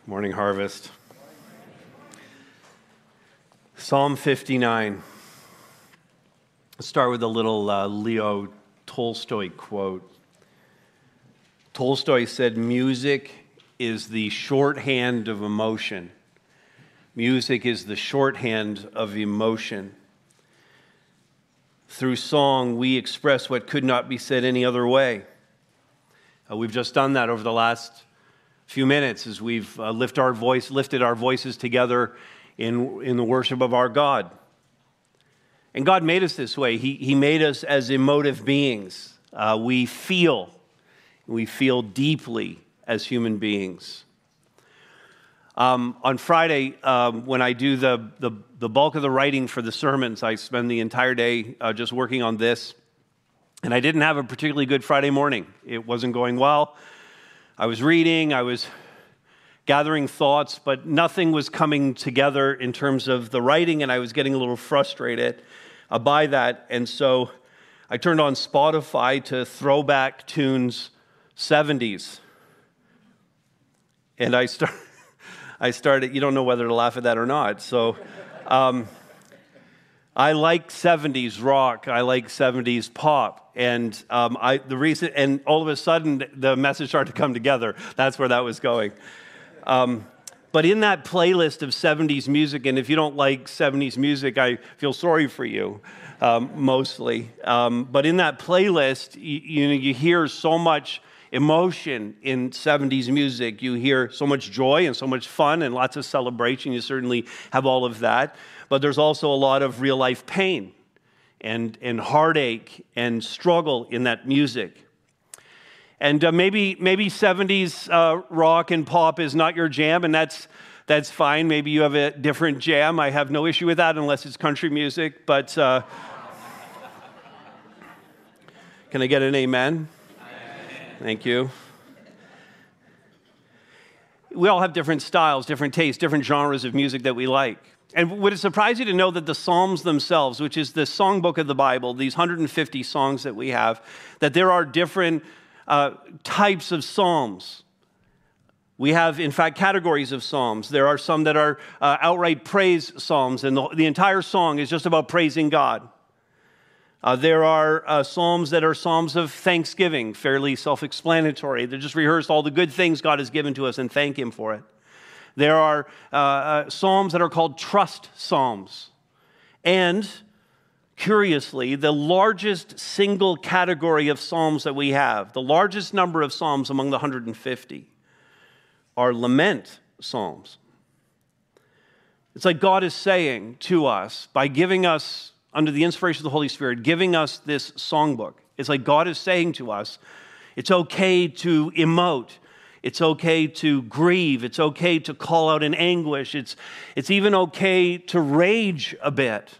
Morning, Harvest. Psalm 59. Let's start with a little Leo Tolstoy quote. Tolstoy said, "Music is the shorthand of emotion. Music is the shorthand of emotion. Through song, we express what could not be said any other way." We've just done that over the last few minutes as we've lifted our voices together in the worship of our God. And God made us this way. He made us as emotive beings. We feel deeply as human beings. On Friday, when I do the bulk of the writing for the sermons, I spend the entire day just working on this. And I didn't have a particularly good Friday morning. It wasn't going well. I was reading, I was gathering thoughts, but nothing was coming together in terms of the writing, and I was getting a little frustrated by that. And so I turned on Spotify to Throwback Tunes 70s. And I started, you don't know whether to laugh at that or not. So I like 70s rock, I like 70s pop. And and all of a sudden, the message started to come together. That's where that was going. But in that playlist of 70s music, and if you don't like 70s music, I feel sorry for you, mostly. But in that playlist, you hear so much emotion in 70s music. You hear so much joy and so much fun and lots of celebration. You certainly have all of that. But there's also a lot of real-life pain and heartache and struggle in that music. And maybe 70s rock and pop is not your jam, and that's fine. Maybe you have a different jam. I have no issue with that unless it's country music. But can I get an amen? Thank you. We all have different styles, different tastes, different genres of music that we like. And would it surprise you to know that the Psalms themselves, which is the songbook of the Bible, these 150 songs that we have, that there are different types of psalms. We have, in fact, categories of psalms. There are some that are outright praise psalms, and the entire song is just about praising God. There are psalms that are psalms of thanksgiving, fairly self-explanatory. They just rehearse all the good things God has given to us and thank Him for it. There are psalms that are called trust psalms. And, curiously, the largest single category of psalms that we have, the largest number of psalms among the 150, are lament psalms. It's like God is saying to us, by giving us, under the inspiration of the Holy Spirit, giving us this songbook. It's like God is saying to us, it's okay to emote. It's okay to grieve. It's okay to call out in anguish. It's even okay to rage a bit.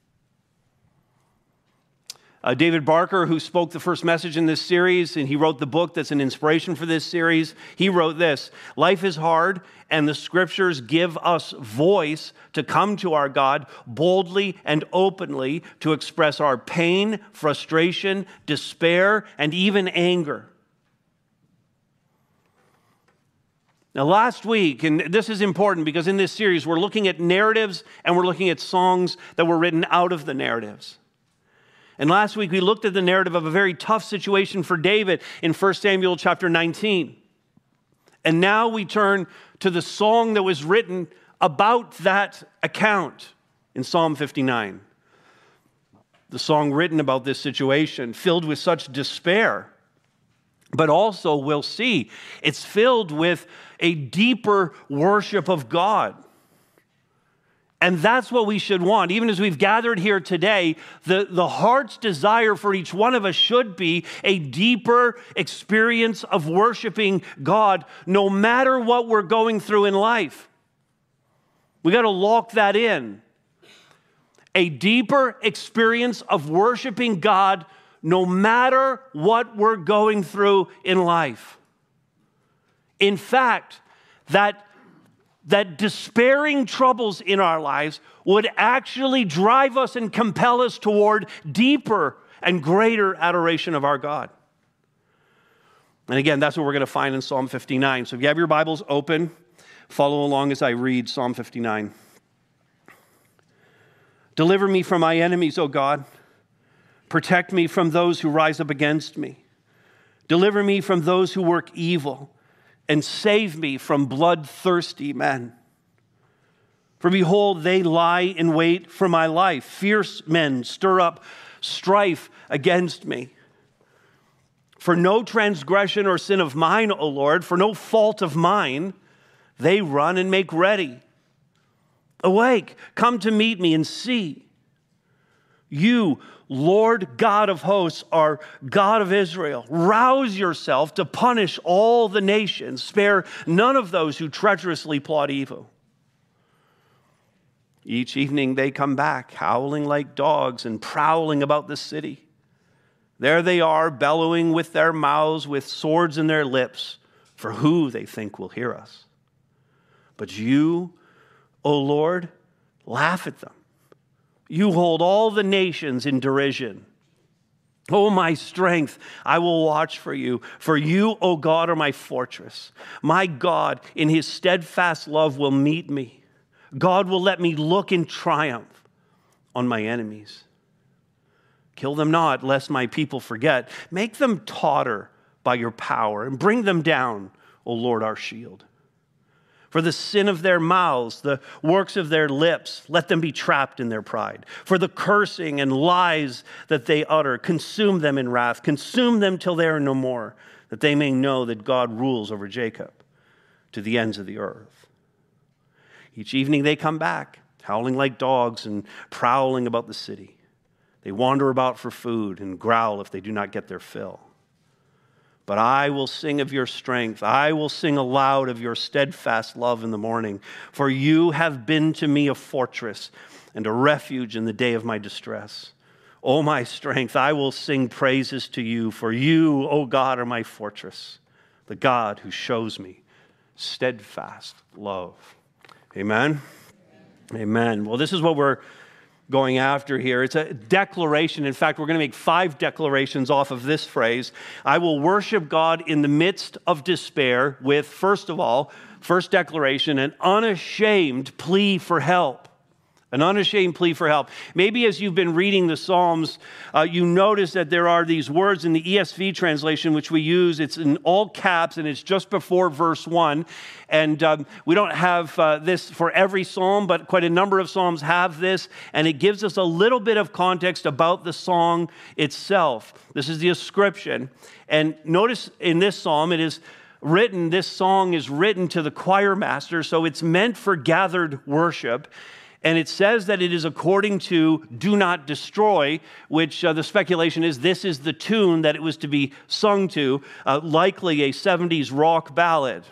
David Barker, who spoke the first message in this series, and he wrote the book that's an inspiration for this series, he wrote this: "Life is hard, and the Scriptures give us voice to come to our God boldly and openly to express our pain, frustration, despair, and even anger." Now, last week, and this is important because in this series, we're looking at narratives and we're looking at songs that were written out of the narratives. And last week, we looked at the narrative of a very tough situation for David in 1 Samuel chapter 19. And now we turn to the song that was written about that account in Psalm 59. The song written about this situation, filled with such despair. But also, we'll see, it's filled with a deeper worship of God. And that's what we should want. Even as we've gathered here today, the heart's desire for each one of us should be a deeper experience of worshiping God, no matter what we're going through in life. We got to lock that in. A deeper experience of worshiping God, no matter what we're going through in life. In fact, that despairing troubles in our lives would actually drive us and compel us toward deeper and greater adoration of our God. And again, that's what we're going to find in Psalm 59. So if you have your Bibles open, Follow along as I read Psalm 59. Deliver me from my enemies, O God. Protect me from those who rise up against me. Deliver me from those who work evil, and save me from bloodthirsty men. For behold, they lie in wait for my life. Fierce men stir up strife against me. For no transgression or sin of mine, O Lord, for no fault of mine, they run and make ready. Awake, come to meet me and see. You, Lord God of hosts, are God of Israel. Rouse yourself to punish all the nations. Spare none of those who treacherously plot evil. Each evening they come back, howling like dogs and prowling about the city. There they are, bellowing with their mouths, with swords in their lips, for who they think will hear us. But you, O Lord, laugh at them. You hold all the nations in derision. O my strength, I will watch for you. For you, O God, are my fortress. My God, in his steadfast love, will meet me. God will let me look in triumph on my enemies. Kill them not, lest my people forget. Make them totter by your power, and bring them down, O Lord, our shield. For the sin of their mouths, the works of their lips, let them be trapped in their pride. For the cursing and lies that they utter, consume them in wrath. Consume them till they are no more, that they may know that God rules over Jacob to the ends of the earth. Each evening they come back, howling like dogs and prowling about the city. They wander about for food and growl if they do not get their fill. But I will sing of your strength. I will sing aloud of your steadfast love in the morning. For you have been to me a fortress and a refuge in the day of my distress. O my strength, I will sing praises to you. For you, O God, are my fortress, the God who shows me steadfast love. Amen? Amen. Well, this is what we're going after here. It's a declaration. In fact, we're going to make 5 declarations off of this phrase. I will worship God in the midst of despair with, first of all, first declaration, an unashamed plea for help. An unashamed plea for help. Maybe as you've been reading the Psalms, you notice that there are these words in the ESV translation, which we use. It's in all caps, and it's just before verse 1. And we don't have this for every psalm, but quite a number of psalms have this. And it gives us a little bit of context about the song itself. This is the ascription. And notice in this psalm, this song is written to the choir master, so it's meant for gathered worship. And it says that it is according to Do Not Destroy, which the speculation is this is the tune that it was to be sung to, likely a 70s rock ballad.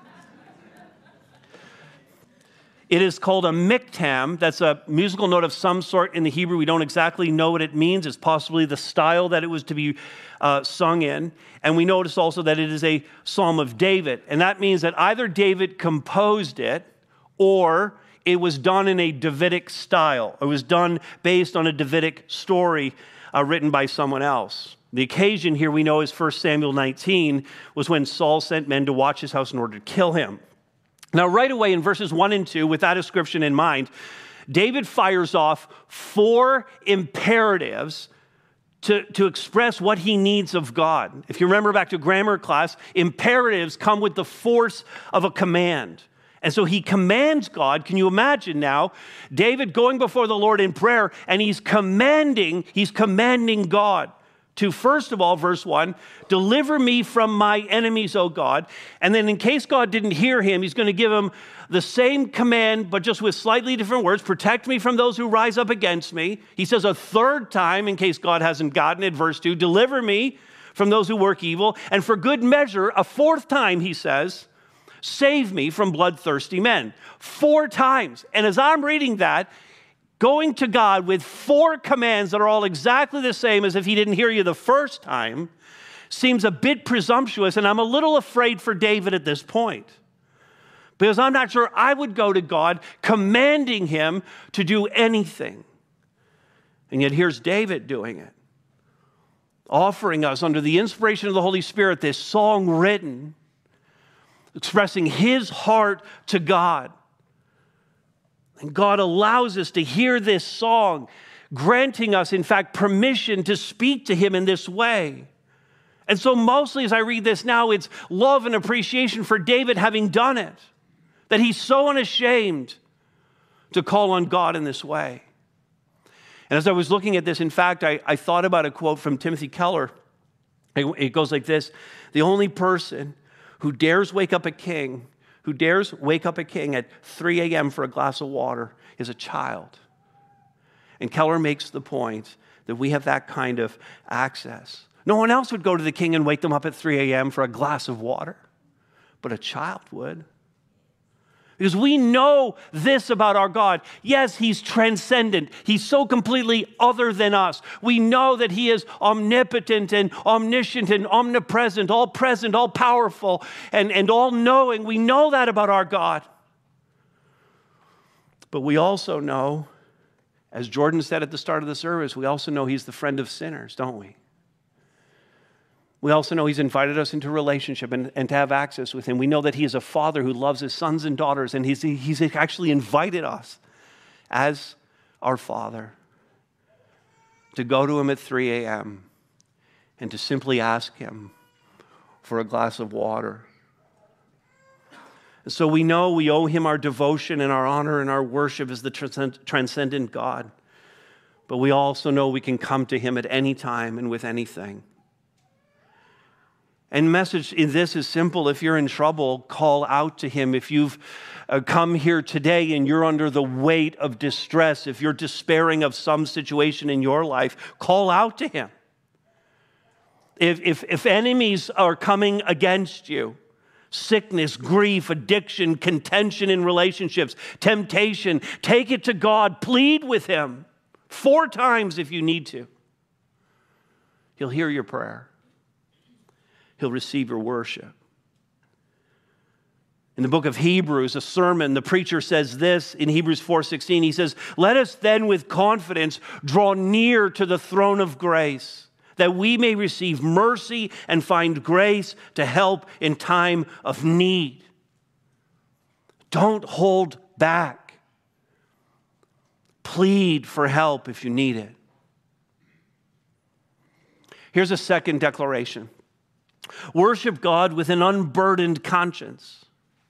It is called a miktam. That's a musical note of some sort in the Hebrew. We don't exactly know what it means. It's possibly the style that it was to be sung in. And we notice also that it is a psalm of David. And that means that either David composed it or it was done in a Davidic style. It was done based on a Davidic story written by someone else. The occasion here we know is 1 Samuel 19 was when Saul sent men to watch his house in order to kill him. Now, right away in verses 1 and 2, with that ascription in mind, David fires off 4 imperatives to express what he needs of God. If you remember back to grammar class, imperatives come with the force of a command. And so he commands God. Can you imagine now David going before the Lord in prayer, and he's commanding God to, first of all, verse 1, deliver me from my enemies, O God. And then in case God didn't hear him, he's going to give him the same command, but just with slightly different words. Protect me from those who rise up against me. He says a third time, in case God hasn't gotten it, verse 2, deliver me from those who work evil. And for good measure, a fourth time, he says, save me from bloodthirsty men. 4 times. And as I'm reading that, going to God with 4 commands that are all exactly the same as if he didn't hear you the first time seems a bit presumptuous, and I'm a little afraid for David at this point. Because I'm not sure I would go to God commanding him to do anything. And yet here's David doing it, offering us under the inspiration of the Holy Spirit this song written expressing his heart to God. And God allows us to hear this song, granting us, in fact, permission to speak to him in this way. And so mostly as I read this now, it's love and appreciation for David having done it, that he's so unashamed to call on God in this way. And as I was looking at this, in fact, I thought about a quote from Timothy Keller. It goes like this: the only person who dares wake up a king at 3 a.m. for a glass of water is a child. And Keller makes the point that we have that kind of access. No one else would go to the king and wake them up at 3 a.m. for a glass of water, but a child would. Because we know this about our God. Yes, he's transcendent. He's so completely other than us. We know that he is omnipotent and omniscient and omnipresent, all powerful, and all knowing. We know that about our God. But we also know, as Jordan said at the start of the service, we also know he's the friend of sinners, don't we? We also know he's invited us into relationship and to have access with him. We know that he is a father who loves his sons and daughters, and he's actually invited us as our father to go to him at 3 a.m. and to simply ask him for a glass of water. And so we know we owe him our devotion and our honor and our worship as the transcendent God. But we also know we can come to him at any time and with anything. And message in this is simple. If you're in trouble, call out to him. If you've come here today and you're under the weight of distress, if you're despairing of some situation in your life, call out to him. If enemies are coming against you, sickness, grief, addiction, contention in relationships, temptation, take it to God. Plead with him 4 times if you need to. He'll hear your prayer. He'll receive your worship. In the book of Hebrews, a sermon, the preacher says this in Hebrews 4:16. He says, "Let us then with confidence draw near to the throne of grace, that we may receive mercy and find grace to help in time of need." Don't hold back. Plead for help if you need it. Here's a second declaration. Worship God with an unburdened conscience.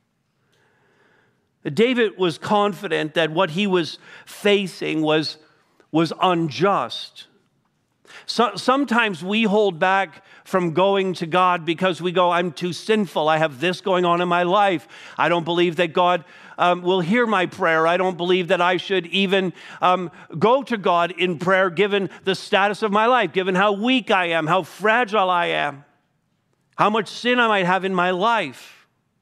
David was confident that what he was facing was unjust. Sometimes we hold back from going to God because we go, I'm too sinful. I have this going on in my life. I don't believe that God will hear my prayer. I don't believe that I should even go to God in prayer given the status of my life, given how weak I am, how fragile I am, how much sin I might have in my life.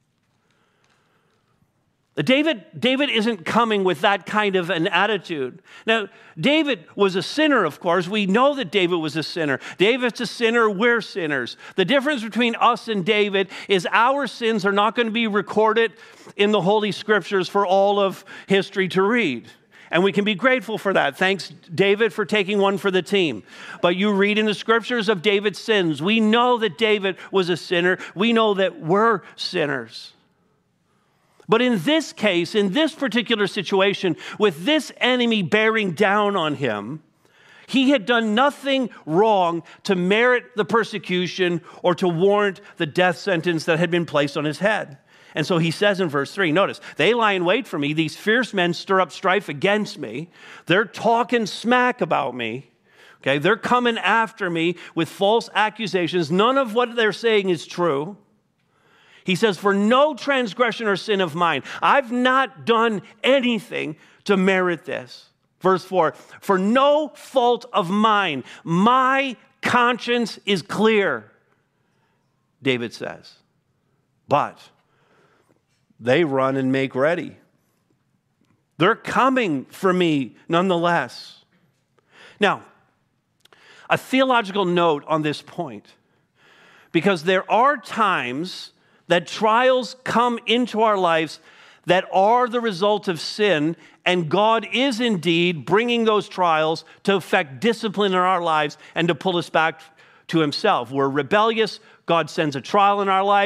David isn't coming with that kind of an attitude. Now, David was a sinner, of course. We know that David was a sinner. David's a sinner, we're sinners. The difference between us and David is our sins are not going to be recorded in the Holy Scriptures for all of history to read. And we can be grateful for that. Thanks, David, for taking one for the team. But you read in the Scriptures of David's sins. We know that David was a sinner. We know that we're sinners. But in this case, in this particular situation, with this enemy bearing down on him, he had done nothing wrong to merit the persecution or to warrant the death sentence that had been placed on his head. And so he says in verse 3, notice, they lie in wait for me. These fierce men stir up strife against me. They're talking smack about me. Okay, they're coming after me with false accusations. None of what they're saying is true. He says, for no transgression or sin of mine. I've not done anything to merit this. Verse 4, for no fault of mine. My conscience is clear, David says. But they run and make ready. They're coming for me nonetheless. Now, a theological note on this point, because there are times that trials come into our lives that are the result of sin, and God is indeed bringing those trials to effect discipline in our lives and to pull us back to himself. We're rebellious. God sends a trial in our life.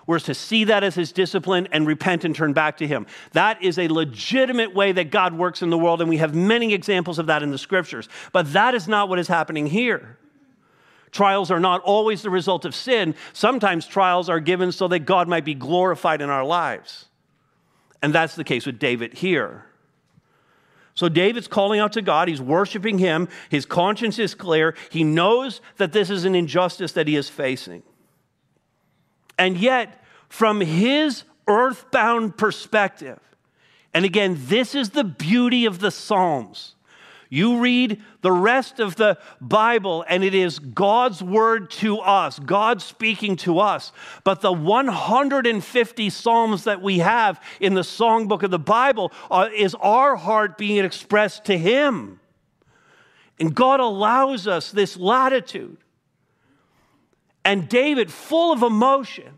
we're to see that as his discipline and repent and turn back to him. That is a legitimate way that God works in the world, and we have many examples of that in the scriptures. But that is not what is happening here. Trials are not always the result of sin. Sometimes trials are given so that God might be glorified in our lives. And that's the case with David here. So David's calling out to God. He's worshiping him. His conscience is clear. He knows that this is an injustice that he is facing. And yet, from his earthbound perspective, and again, this is the beauty of the Psalms. You read the rest of the Bible, and it is God's word to us, God speaking to us. But the 150 Psalms that we have in the songbook of the Bible is our heart being expressed to him. And God allows us this latitude. And David, full of emotion,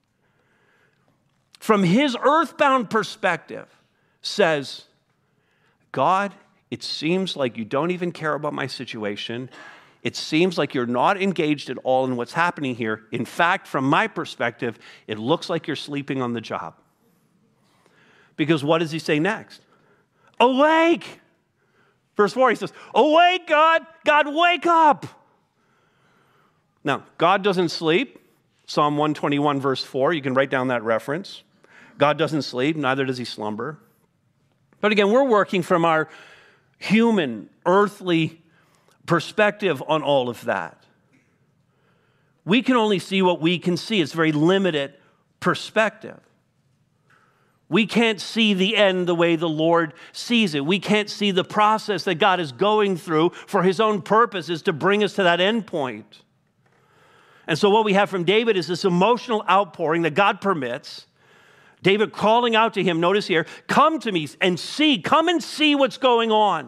from his earthbound perspective, says, God, it seems like you don't even care about my situation. It seems like you're not engaged at all in what's happening here. In fact, from my perspective, it looks like you're sleeping on the job. Because what does he say next? Awake! Verse 4, he says, awake, God! God, wake up! Now, God doesn't sleep. Psalm 121, verse 4, you can write down that reference. God doesn't sleep, neither does he slumber. But again, we're working from our human, earthly perspective on all of that. We can only see what we can see. It's very limited perspective. We can't see the end the way the Lord sees it. We can't see the process that God is going through for his own purposes to bring us to that end point. And so what we have from David is this emotional outpouring that God permits. David calling out to him, notice here, come to me and see, come and see what's going on.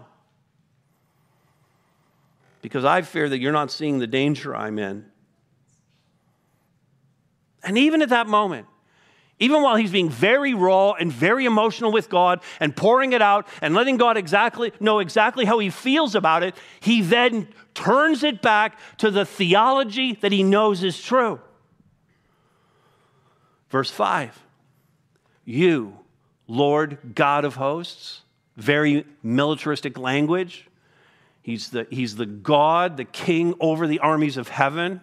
Because I fear that you're not seeing the danger I'm in. And even at that moment, even while he's being very raw and very emotional with God and pouring it out and letting God know exactly how he feels about it, he then turns it back to the theology that he knows is true. Verse 5. You, Lord God of hosts, very militaristic language. He's the God, the king over the armies of heaven.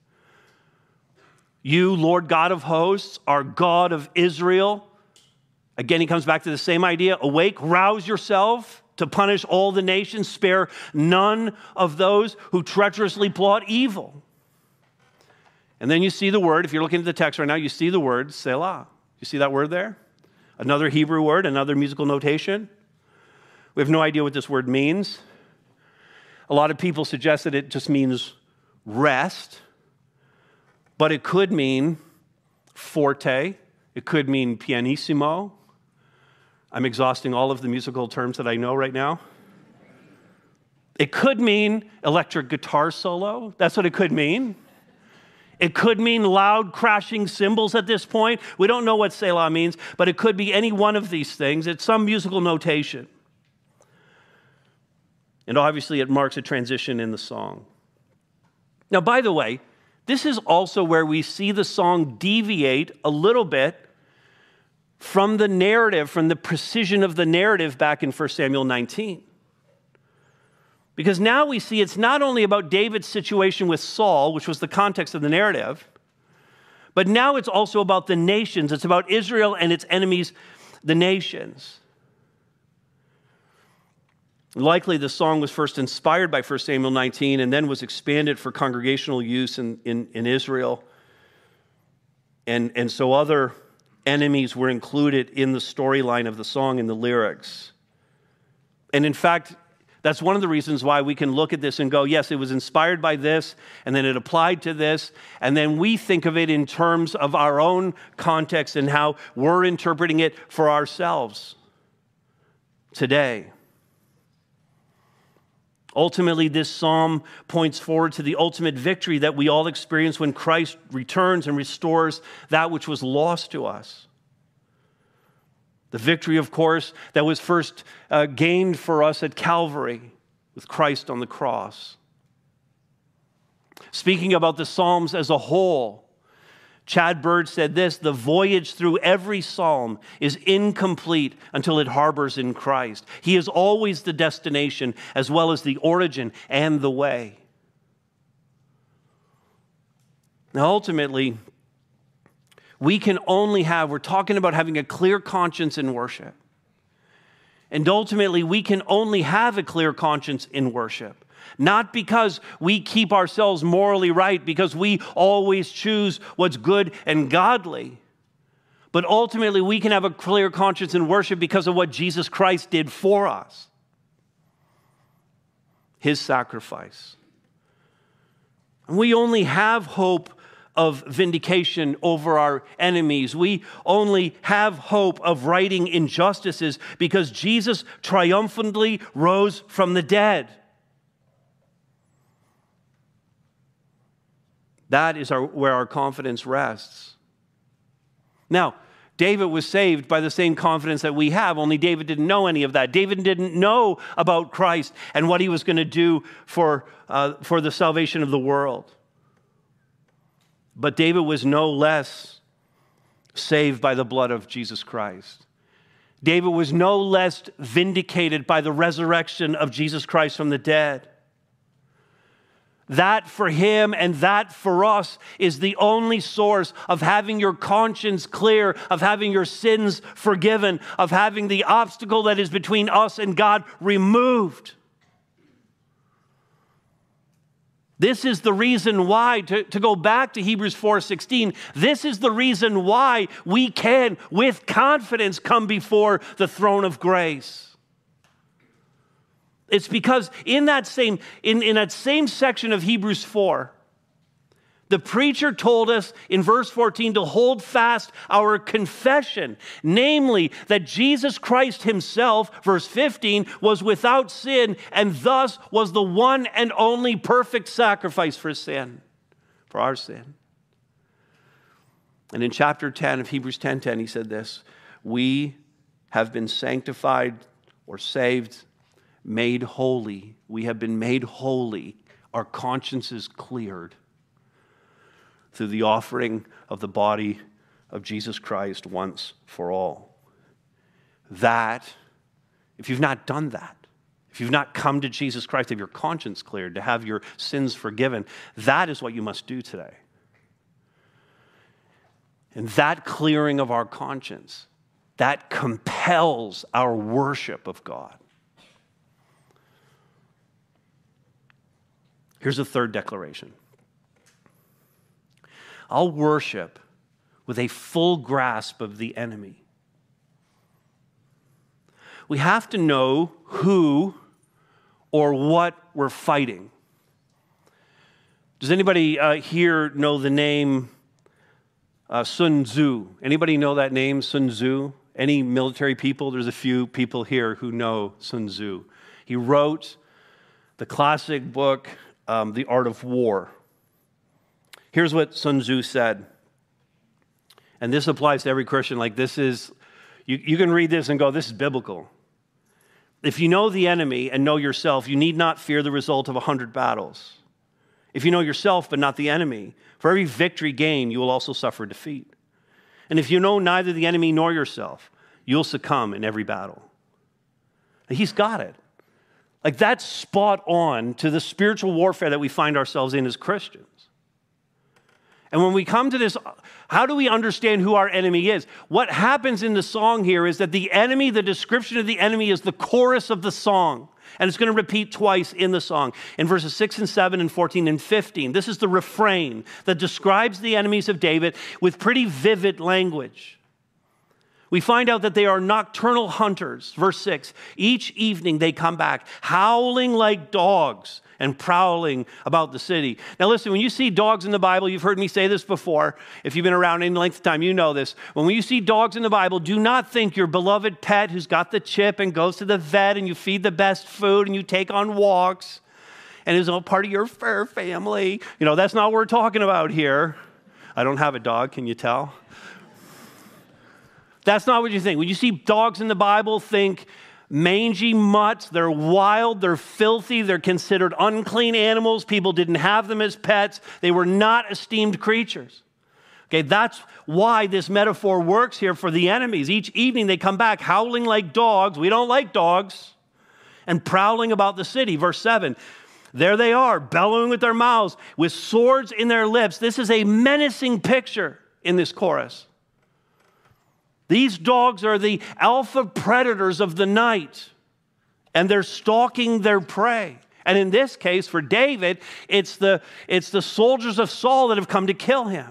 You, Lord God of hosts, are God of Israel. Again, he comes back to the same idea. Awake, rouse yourself to punish all the nations. Spare none of those who treacherously plot evil. And then you see the word, if you're looking at the text right now, you see the word Selah. You see that word there? Another Hebrew word, another musical notation. We have no idea what this word means. A lot of people suggest that it just means rest, but it could mean forte. It could mean pianissimo. I'm exhausting all of the musical terms that I know right now. It could mean electric guitar solo. That's what it could mean. It could mean loud crashing cymbals at this point. We don't know what Selah means, but it could be any one of these things. It's some musical notation. And obviously it marks a transition in the song. Now, by the way, this is also where we see the song deviate a little bit from the narrative, from the precision of the narrative back in 1 Samuel 19. Because now we see it's not only about David's situation with Saul, which was the context of the narrative, but now it's also about the nations. It's about Israel and its enemies, the nations. Likely the song was first inspired by 1 Samuel 19 and then was expanded for congregational use in Israel. And so other enemies were included in the storyline of the song and the lyrics. And in fact, that's one of the reasons why we can look at this and go, yes, it was inspired by this, and then it applied to this, and then we think of it in terms of our own context and how we're interpreting it for ourselves today. Ultimately, this psalm points forward to the ultimate victory that we all experience when Christ returns and restores that which was lost to us. The victory, of course, that was first gained for us at Calvary with Christ on the cross. Speaking about the Psalms as a whole, Chad Bird said this: the voyage through every psalm is incomplete until it harbors in Christ. He is always the destination as well as the origin and the way. Now, ultimately, we can only have, we're talking about having a clear conscience in worship. And ultimately, we can only have a clear conscience in worship. Not because we keep ourselves morally right, because we always choose what's good and godly. But ultimately, we can have a clear conscience in worship because of what Jesus Christ did for us. His sacrifice. And we only have hope of vindication over our enemies. We only have hope of righting injustices because Jesus triumphantly rose from the dead. That is where our confidence rests. Now, David was saved by the same confidence that we have, only David didn't know any of that. David didn't know about Christ and what he was going to do for the salvation of the world. But David was no less saved by the blood of Jesus Christ. David was no less vindicated by the resurrection of Jesus Christ from the dead. That for him and that for us is the only source of having your conscience clear, of having your sins forgiven, of having the obstacle that is between us and God removed. This is the reason why, to go back to Hebrews 4:16, this is the reason why we can, with confidence, come before the throne of grace. It's because in that same section of Hebrews 4, the preacher told us in verse 14 to hold fast our confession, namely that Jesus Christ himself, verse 15, was without sin and thus was the one and only perfect sacrifice for sin, for our sin. And in chapter 10 of Hebrews 10:10, he said this: we have been sanctified or saved, made holy. We have been made holy. Our conscience is cleared through the offering of the body of Jesus Christ once for all. That, if you've not done that, if you've not come to Jesus Christ, to have your conscience cleared, to have your sins forgiven, that is what you must do today. And that clearing of our conscience, that compels our worship of God. Here's a third declaration. I'll worship with a full grasp of the enemy. We have to know who or what we're fighting. Does anybody here know the name Sun Tzu? Anybody know that name, Sun Tzu? Any military people? There's a few people here who know Sun Tzu. He wrote the classic book, The Art of War. Here's what Sun Tzu said, and this applies to every Christian. Like, this is, you can read this and go, this is biblical. If you know the enemy and know yourself, you need not fear the result of 100 battles. If you know yourself but not the enemy, for every victory gained, you will also suffer defeat. And if you know neither the enemy nor yourself, you'll succumb in every battle. He's got it. Like, that's spot on to the spiritual warfare that we find ourselves in as Christians. And when we come to this, how do we understand who our enemy is? What happens in the song here is that the enemy, the description of the enemy is the chorus of the song. And it's going to repeat twice in the song. In verses 6 and 7 and 14 and 15. This is the refrain that describes the enemies of David with pretty vivid language. We find out that they are nocturnal hunters. Verse 6, each evening they come back, howling like dogs and prowling about the city. Now listen, when you see dogs in the Bible, you've heard me say this before. If you've been around any length of time, you know this. When you see dogs in the Bible, do not think your beloved pet who's got the chip and goes to the vet and you feed the best food and you take on walks and is all part of your fur family. You know, that's not what we're talking about here. I don't have a dog, can you tell? That's not what you think. When you see dogs in the Bible, think mangy mutts. They're wild, they're filthy, they're considered unclean animals. People didn't have them as pets. They were not esteemed creatures. Okay, that's why this metaphor works here for the enemies. Each evening they come back howling like dogs. We don't like dogs. And prowling about the city. Verse 7, there they are, bellowing with their mouths, with swords in their lips. This is a menacing picture in this chorus. These dogs are the alpha predators of the night, and they're stalking their prey. And in this case, for David, it's the soldiers of Saul that have come to kill him.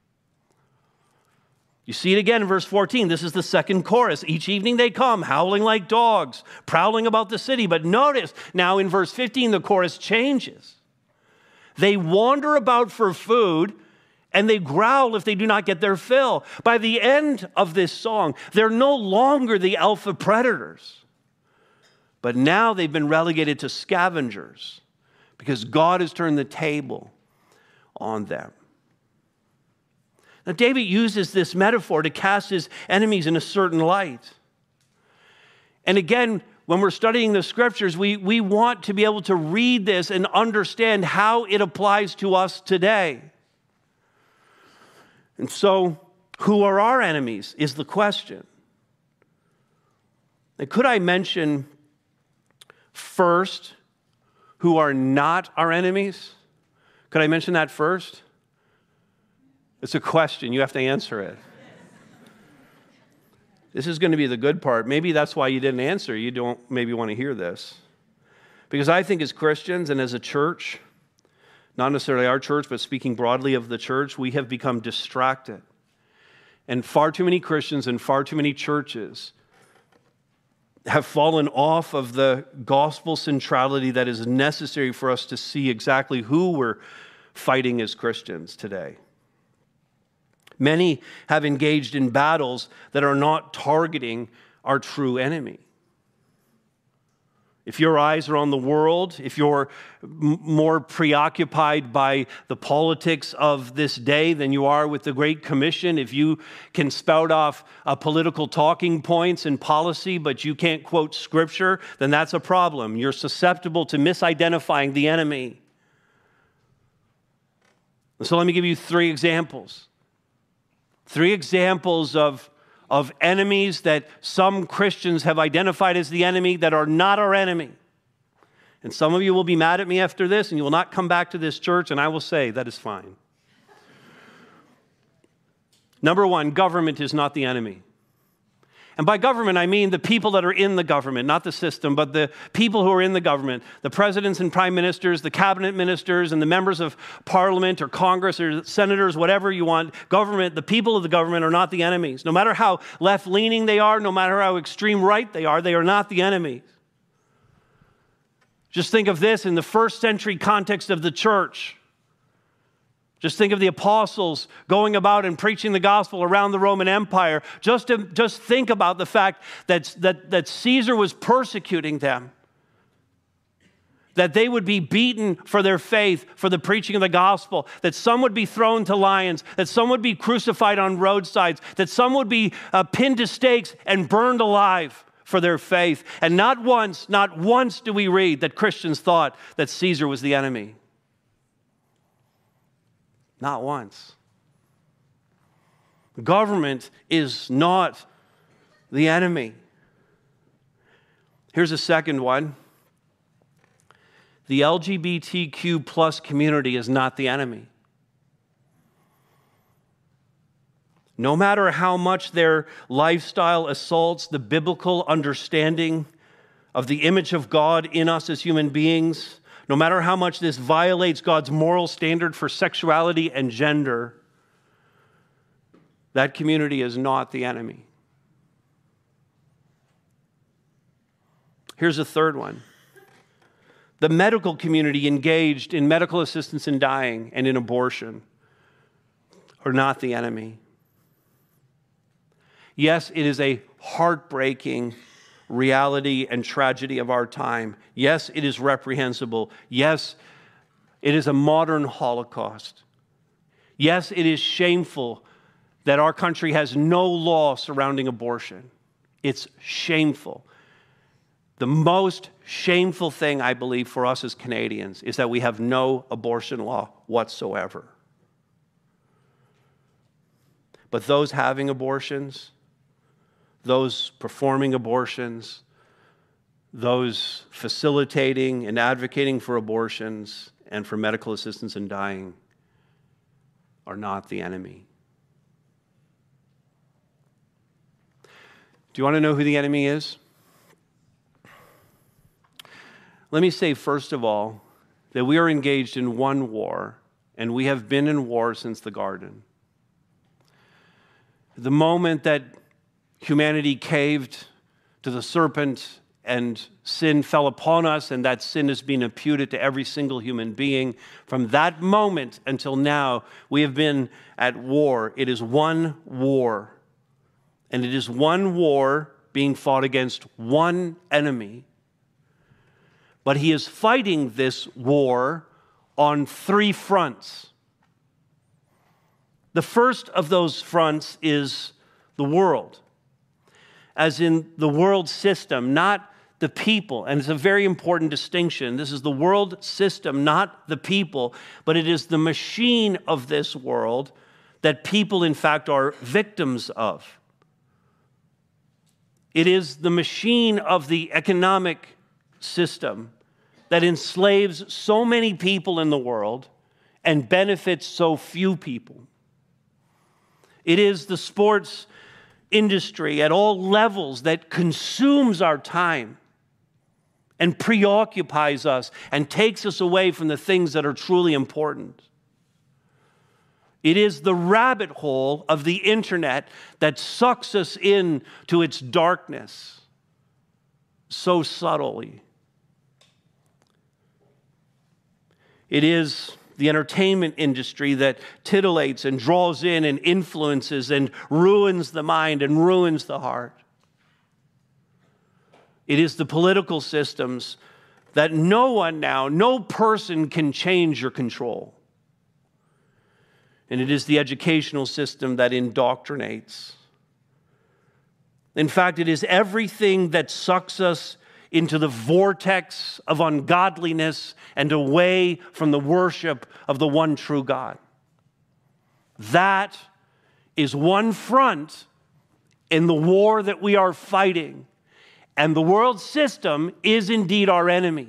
You see it again in verse 14. This is the second chorus. Each evening they come, howling like dogs, prowling about the city. But notice, now in verse 15, the chorus changes. They wander about for food, and they growl if they do not get their fill. By the end of this song, they're no longer the alpha predators. But now they've been relegated to scavengers because God has turned the table on them. Now, David uses this metaphor to cast his enemies in a certain light. And again, when we're studying the scriptures, we want to be able to read this and understand how it applies to us today. And so, who are our enemies is the question. And could I mention first who are not our enemies? Could I mention that first? It's a question. You have to answer it. This is going to be the good part. Maybe that's why you didn't answer. You don't maybe want to hear this. Because I think as Christians and as a church, not necessarily our church, but speaking broadly of the church, we have become distracted. And far too many Christians and far too many churches have fallen off of the gospel centrality that is necessary for us to see exactly who we're fighting as Christians today. Many have engaged in battles that are not targeting our true enemy. If your eyes are on the world, if you're more preoccupied by the politics of this day than you are with the Great Commission, if you can spout off political talking points and policy, but you can't quote Scripture, then that's a problem. You're susceptible to misidentifying the enemy. So let me give you three examples. Three examples of enemies that some Christians have identified as the enemy that are not our enemy. And some of you will be mad at me after this, and you will not come back to this church, and I will say that is fine. Number one, government is not the enemy. And by government, I mean the people that are in the government, not the system, but the people who are in the government, the presidents and prime ministers, the cabinet ministers, and the members of parliament or Congress or senators, whatever you want. Government, the people of the government are not the enemies. No matter how left-leaning they are, no matter how extreme right they are not the enemies. Just think of this in the first century context of the church. Just think of the apostles going about and preaching the gospel around the Roman Empire. Just think about the fact that Caesar was persecuting them. That they would be beaten for their faith, for the preaching of the gospel. That some would be thrown to lions. That some would be crucified on roadsides. That some would be pinned to stakes and burned alive for their faith. And not once do we read that Christians thought that Caesar was the enemy. Not once. Government is not the enemy. Here's a second one. The LGBTQ plus community is not the enemy. No matter how much their lifestyle assaults the biblical understanding of the image of God in us as human beings, no matter how much this violates God's moral standard for sexuality and gender, that community is not the enemy. Here's a third one. The medical community engaged in medical assistance in dying and in abortion are not the enemy. Yes, it is a heartbreaking reality and tragedy of our time. Yes, it is reprehensible. Yes, it is a modern Holocaust. Yes, it is shameful that our country has no law surrounding abortion. It's shameful. The most shameful thing, I believe, for us as Canadians is that we have no abortion law whatsoever. But those having abortions, those performing abortions, those facilitating and advocating for abortions and for medical assistance in dying are not the enemy. Do you want to know who the enemy is? Let me say, first of all, that we are engaged in one war, and we have been in war since the garden. The moment that humanity caved to the serpent and sin fell upon us, and that sin has been imputed to every single human being, from that moment until now, we have been at war. It is one war, and it is one war being fought against one enemy. But he is fighting this war on three fronts. The first of those fronts is the world, as in the world system, not the people. And it's a very important distinction. This is the world system, not the people, but it is the machine of this world that people, in fact, are victims of. It is the machine of the economic system that enslaves so many people in the world and benefits so few people. It is the sports industry at all levels that consumes our time and preoccupies us and takes us away from the things that are truly important. It is the rabbit hole of the internet that sucks us into its darkness so subtly. It is the entertainment industry that titillates and draws in and influences and ruins the mind and ruins the heart. It is the political systems that no person can change or control. And it is the educational system that indoctrinates. In fact, it is everything that sucks us into the vortex of ungodliness and away from the worship of the one true God. That is one front in the war that we are fighting. And the world system is indeed our enemy.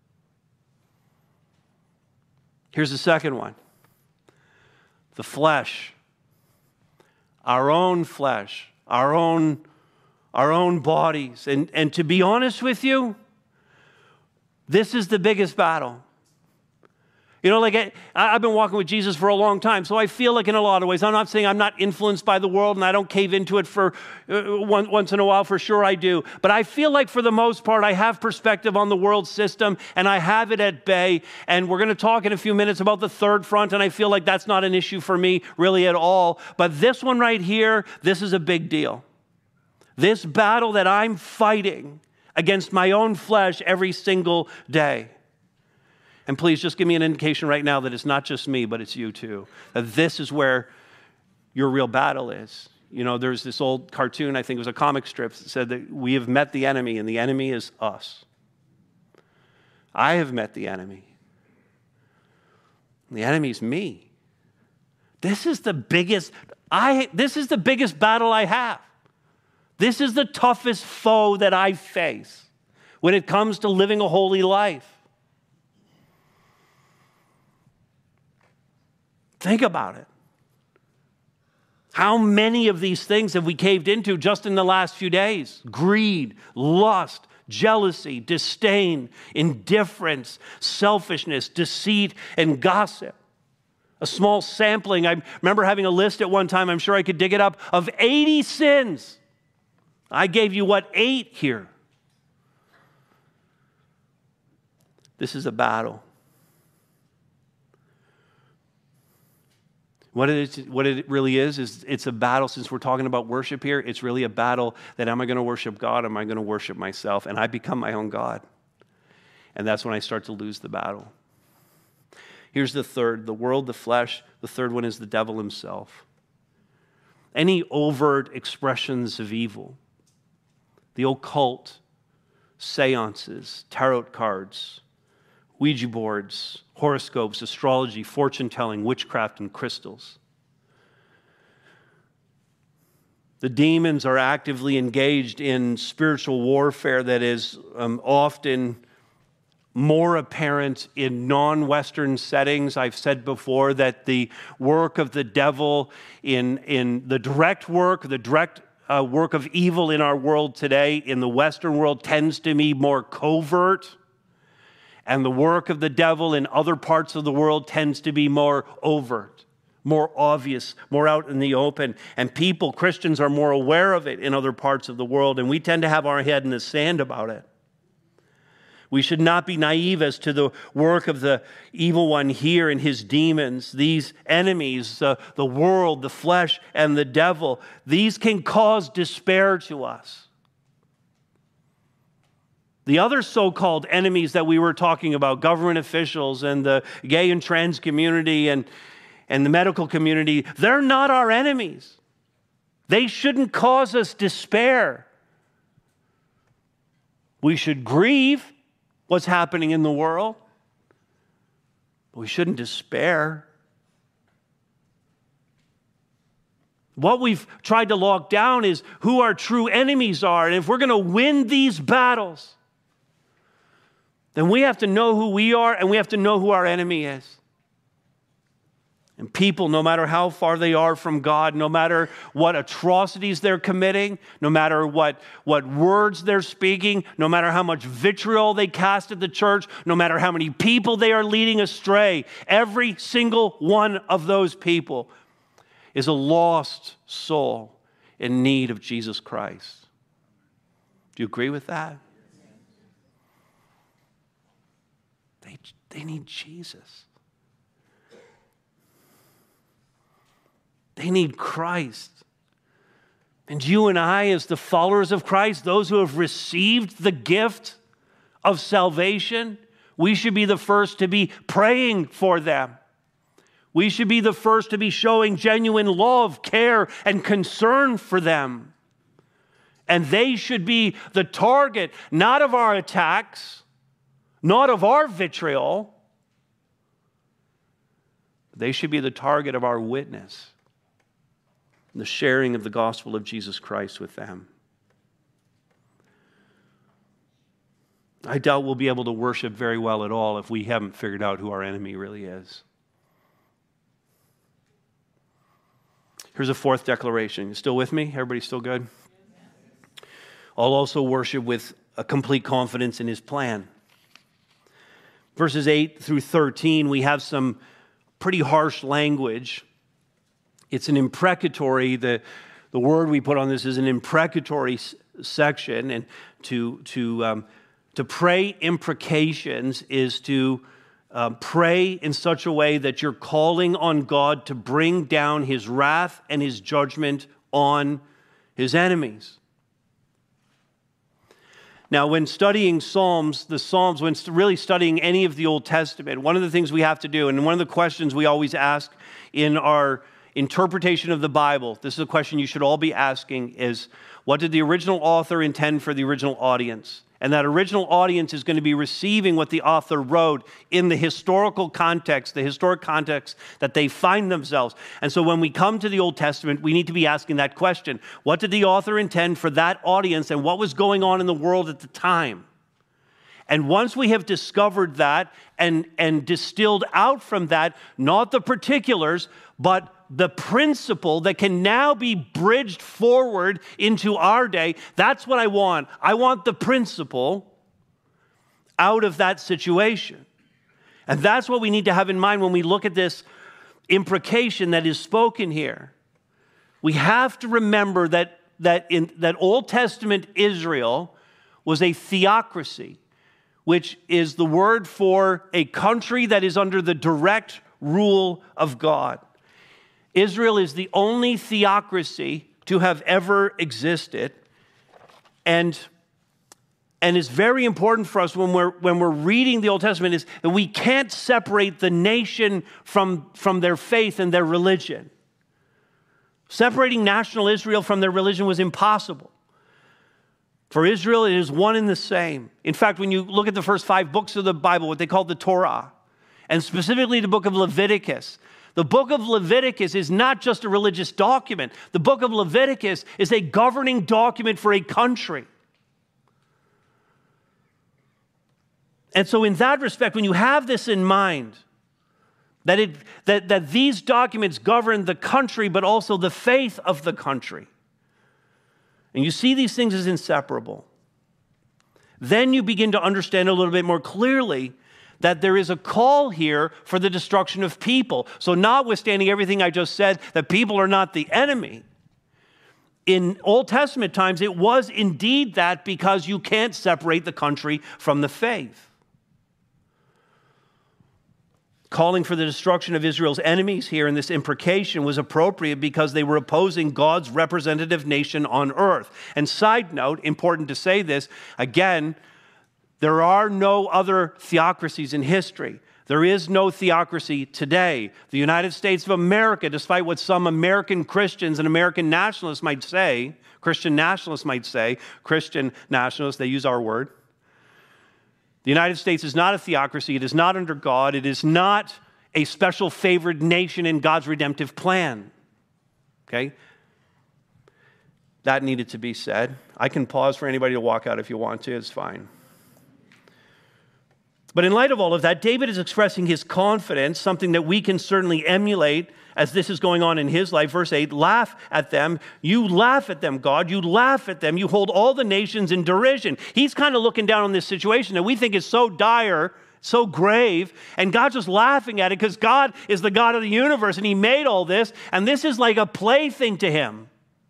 Here's the second one. The flesh. Our own flesh. Our own bodies. And to be honest with you, this is the biggest battle. You know, like I've been walking with Jesus for a long time, so I feel like in a lot of ways, I'm not saying I'm not influenced by the world and I don't cave into it for once in a while, for sure I do. But I feel like for the most part, I have perspective on the world system and I have it at bay. And we're going to talk in a few minutes about the third front, and I feel like that's not an issue for me really at all. But this one right here, this is a big deal. This battle that I'm fighting against my own flesh every single day. And please just give me an indication right now that it's not just me, but it's you too. That this is where your real battle is. You know, there's this old cartoon, I think it was a comic strip, that said that we have met the enemy and the enemy is us. I have met the enemy. The enemy is me. This is the biggest battle I have. This is the toughest foe that I face when it comes to living a holy life. Think about it. How many of these things have we caved into just in the last few days? Greed, lust, jealousy, disdain, indifference, selfishness, deceit, and gossip. A small sampling. I remember having a list at one time, I'm sure I could dig it up, of 80 sins. I gave you, 8 here? This is a battle. What it really is it's a battle. Since we're talking about worship here, it's really a battle that am I going to worship God or am I going to worship myself? And I become my own God. And that's when I start to lose the battle. Here's the third, the world, the flesh. The third one is the devil himself. Any overt expressions of evil, the occult, seances, tarot cards, Ouija boards, horoscopes, astrology, fortune-telling, witchcraft, and crystals. The demons are actively engaged in spiritual warfare that is often more apparent in non-Western settings. I've said before that the work of the devil in the direct work of evil in our world today, in the Western world, tends to be more covert. And the work of the devil in other parts of the world tends to be more overt, more obvious, more out in the open. And Christians are more aware of it in other parts of the world, and we tend to have our head in the sand about it. We should not be naive as to the work of the evil one here and his demons. These enemies, the world, the flesh, and the devil, these can cause despair to us. The other so-called enemies that we were talking about, government officials and the gay and trans community and the medical community, they're not our enemies. They shouldn't cause us despair. We should grieve what's happening in the world, but we shouldn't despair. What we've tried to lock down is who our true enemies are. And if we're going to win these battles, then we have to know who we are and we have to know who our enemy is. And people, no matter how far they are from God, no matter what atrocities they're committing, no matter what words they're speaking, no matter how much vitriol they cast at the church, no matter how many people they are leading astray, every single one of those people is a lost soul in need of Jesus Christ. Do you agree with that? They need Jesus. They need Christ. And you and I, as the followers of Christ, those who have received the gift of salvation, we should be the first to be praying for them. We should be the first to be showing genuine love, care, and concern for them. And they should be the target, not of our attacks, not of our vitriol. They should be the target of our witness, the sharing of the gospel of Jesus Christ with them. I doubt we'll be able to worship very well at all if we haven't figured out who our enemy really is. Here's a fourth declaration. You still with me? Everybody still good? I'll also worship with a complete confidence in his plan. Verses 8 through 13, we have some pretty harsh language. It's an imprecatory. The word we put on this is an imprecatory section. And to pray imprecations is to pray in such a way that you're calling on God to bring down his wrath and his judgment on his enemies. Now, when studying Psalms, when really studying any of the Old Testament, one of the things we have to do, and one of the questions we always ask in our interpretation of the Bible, this is a question you should all be asking, is what did the original author intend for the original audience? And that original audience is going to be receiving what the author wrote in the historical context, the historic context that they find themselves. And so when we come to the Old Testament, we need to be asking that question. What did the author intend for that audience, and what was going on in the world at the time? And once we have discovered that and distilled out from that, not the particulars, but the principle that can now be bridged forward into our day, that's what I want. I want the principle out of that situation. And that's what we need to have in mind when we look at this imprecation that is spoken here. We have to remember that Old Testament Israel was a theocracy, which is the word for a country that is under the direct rule of God. Israel is the only theocracy to have ever existed, and it's very important for us when we're reading the Old Testament is that we can't separate the nation from their faith and their religion. Separating national Israel from their religion was impossible. For Israel, it is one and the same. In fact, when you look at the first 5 books of the Bible, what they call the Torah, and specifically the book of Leviticus, The book of Leviticus is not just a religious document. The book of Leviticus is a governing document for a country. And so in that respect, when you have this in mind, that these documents govern the country, but also the faith of the country, and you see these things as inseparable, then you begin to understand a little bit more clearly that there is a call here for the destruction of people. So notwithstanding everything I just said, that people are not the enemy, in Old Testament times, it was indeed that, because you can't separate the country from the faith. Calling for the destruction of Israel's enemies here in this imprecation was appropriate because they were opposing God's representative nation on earth. And side note, important to say this, again, there are no other theocracies in history. There is no theocracy today. The United States of America, despite what some American Christians and American nationalists might say, Christian nationalists, they use our word. The United States is not a theocracy. It is not under God. It is not a special favored nation in God's redemptive plan. Okay? That needed to be said. I can pause for anybody to walk out if you want to. It's fine. But in light of all of that, David is expressing his confidence, something that we can certainly emulate as this is going on in his life. Verse 8, laugh at them. You laugh at them, God. You laugh at them. You hold all the nations in derision. He's kind of looking down on this situation that we think is so dire, so grave, and God's just laughing at it because God is the God of the universe and he made all this, and this is like a plaything to him.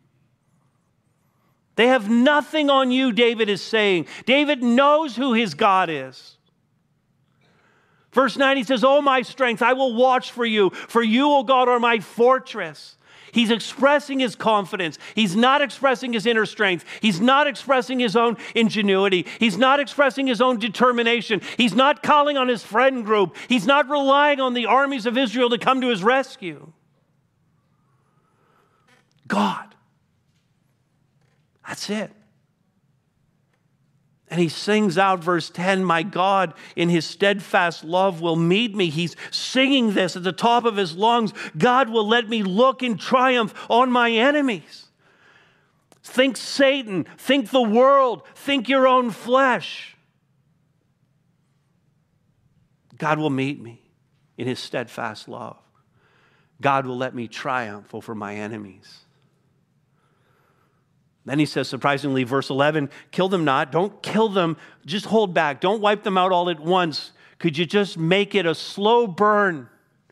They have nothing on you, David is saying. David knows who his God is. Verse 9, he says, "Oh, my strength, I will watch for you, O God, are my fortress." He's expressing his confidence. He's not expressing his inner strength. He's not expressing his own ingenuity. He's not expressing his own determination. He's not calling on his friend group. He's not relying on the armies of Israel to come to his rescue. God. That's it. And he sings out, verse 10, "My God in his steadfast love will meet me." He's singing this at the top of his lungs. God will let me look in triumph on my enemies. Think Satan, think the world, think your own flesh. God will meet me in his steadfast love. God will let me triumph over my enemies. Then he says, surprisingly, verse 11, "Kill them not." Don't kill them. Just hold back. Don't wipe them out all at once. Could you just make it a slow burn?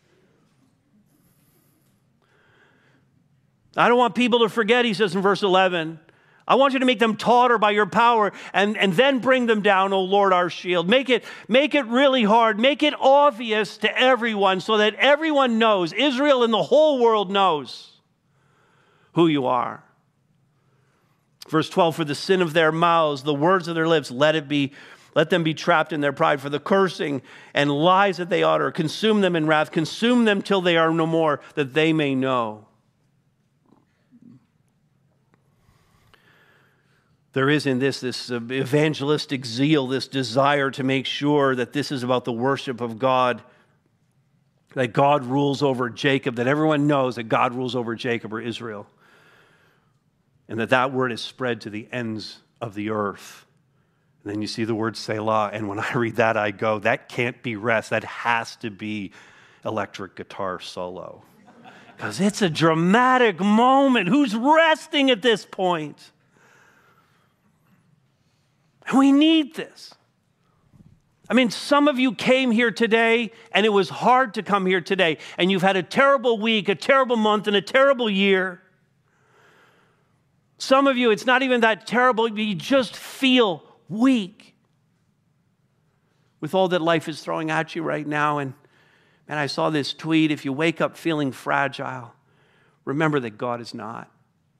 I don't want people to forget, he says in verse 11. I want you to make them totter by your power and then bring them down, O Lord, our shield. Make it really hard. Make it obvious to everyone so that everyone knows, Israel and the whole world knows who you are. Verse 12, "For the sin of their mouths, the words of their lips, let them be trapped in their pride. For the cursing and lies that they utter, consume them in wrath. Consume them till they are no more, that they may know." There is in this evangelistic zeal, this desire to make sure that this is about the worship of God, that God rules over Jacob, that everyone knows that God rules over Jacob or Israel. And that word is spread to the ends of the earth. And then you see the word Selah. And when I read that, I go, that can't be rest. That has to be electric guitar solo. Because it's a dramatic moment. Who's resting at this point? And we need this. I mean, some of you came here today, and it was hard to come here today. And you've had a terrible week, a terrible month, and a terrible year. Some of you, it's not even that terrible. You just feel weak with all that life is throwing at you right now. And man, I saw this tweet. If you wake up feeling fragile, remember that God is not.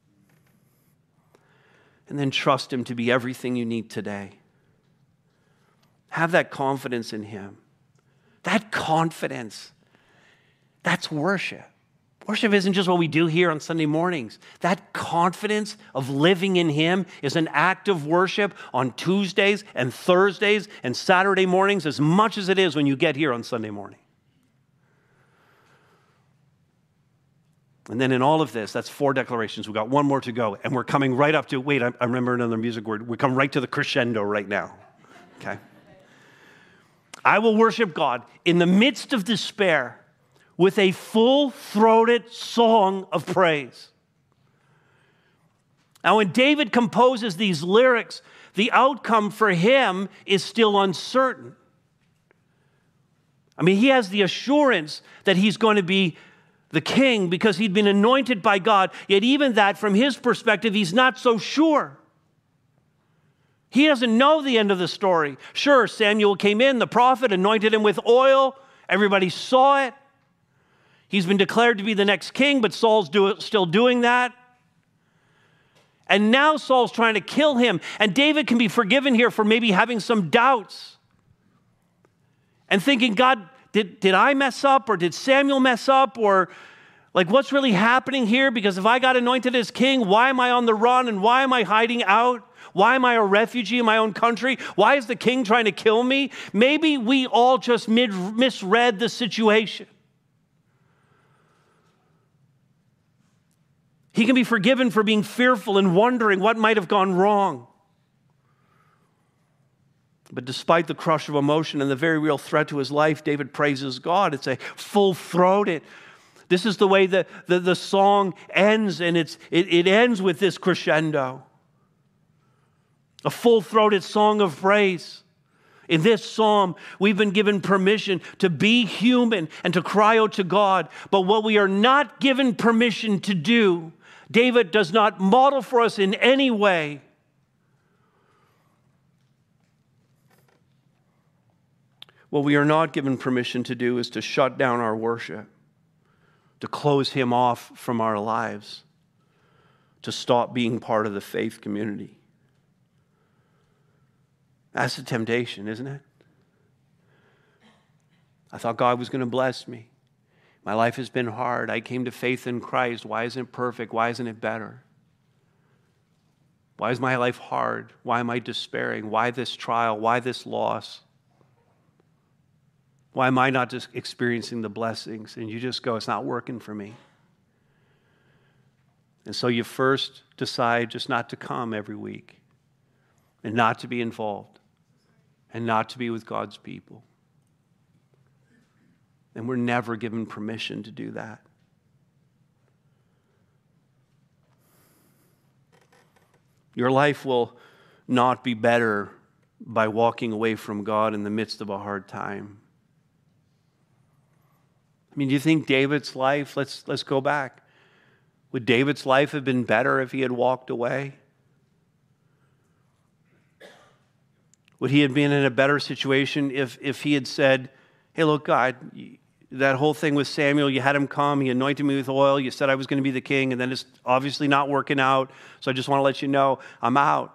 And then trust him to be everything you need today. Have that confidence in him. That confidence, that's worship. Worship isn't just what we do here on Sunday mornings. That confidence of living in him is an act of worship on Tuesdays and Thursdays and Saturday mornings as much as it is when you get here on Sunday morning. And then in all of this, that's 4 declarations. We've got one more to go. And we're coming right up to, wait, I remember another music word. We come right to the crescendo right now. Okay? I will worship God in the midst of despair with a full-throated song of praise. Now, when David composes these lyrics, the outcome for him is still uncertain. I mean, he has the assurance that he's going to be the king because he'd been anointed by God. Yet even that, from his perspective, he's not so sure. He doesn't know the end of the story. Sure, Samuel came in, the prophet, anointed him with oil. Everybody saw it. He's been declared to be the next king, but Saul's still doing that. And now Saul's trying to kill him. And David can be forgiven here for maybe having some doubts and thinking, God, did I mess up, or did Samuel mess up, or like what's really happening here? Because if I got anointed as king, why am I on the run, and why am I hiding out? Why am I a refugee in my own country? Why is the king trying to kill me? Maybe we all just misread the situation. He can be forgiven for being fearful and wondering what might have gone wrong. But despite the crush of emotion and the very real threat to his life, David praises God. It's a full-throated. This is the way the song ends, and it ends with this crescendo. A full-throated song of praise. In this psalm, we've been given permission to be human and to cry out to God. But what we are not given permission to do, David does not model for us in any way. What we are not given permission to do is to shut down our worship, to close him off from our lives, to stop being part of the faith community. That's a temptation, isn't it? I thought God was going to bless me. My life has been hard. I came to faith in Christ. Why isn't it perfect? Why isn't it better? Why is my life hard? Why am I despairing? Why this trial? Why this loss? Why am I not just experiencing the blessings? And you just go, it's not working for me. And so you first decide just not to come every week and not to be involved and not to be with God's people. And we're never given permission to do that. Your life will not be better by walking away from God in the midst of a hard time. I mean, do you think David's life, let's go back. Would David's life have been better if he had walked away? Would he have been in a better situation if he had said, hey, look, God, that whole thing with Samuel, you had him come, he anointed me with oil, you said I was going to be the king, and then it's obviously not working out, so I just want to let you know I'm out.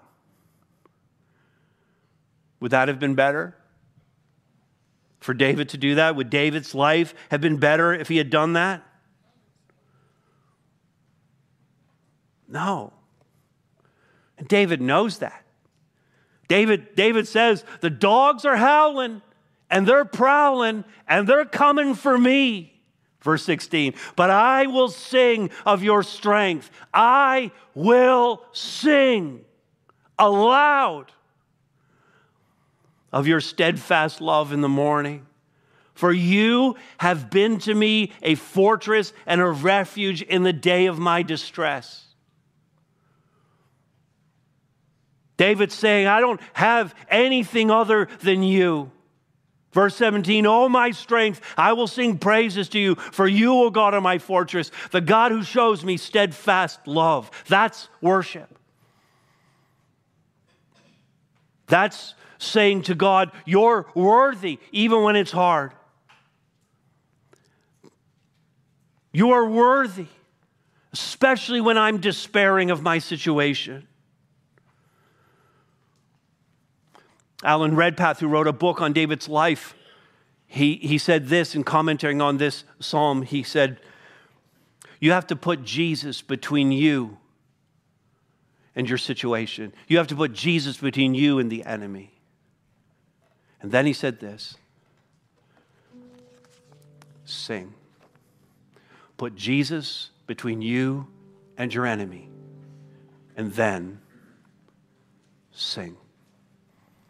Would that have been better for David to do that? Would David's life have been better if he had done that? No. And David knows that. David says, the dogs are howling, and they're prowling, and they're coming for me. Verse 16, but I will sing of your strength. I will sing aloud of your steadfast love in the morning. For you have been to me a fortress and a refuge in the day of my distress. David's saying, I don't have anything other than you. Verse 17, oh, my strength, I will sing praises to you, for you, O God, are my fortress, the God who shows me steadfast love. That's worship. That's saying to God, you're worthy, even when it's hard. You are worthy, especially when I'm despairing of my situation. Alan Redpath, who wrote a book on David's life, he said this in commenting on this psalm. He said, you have to put Jesus between you and your situation. You have to put Jesus between you and the enemy. And then he said this, sing. Put Jesus between you and your enemy. And then sing.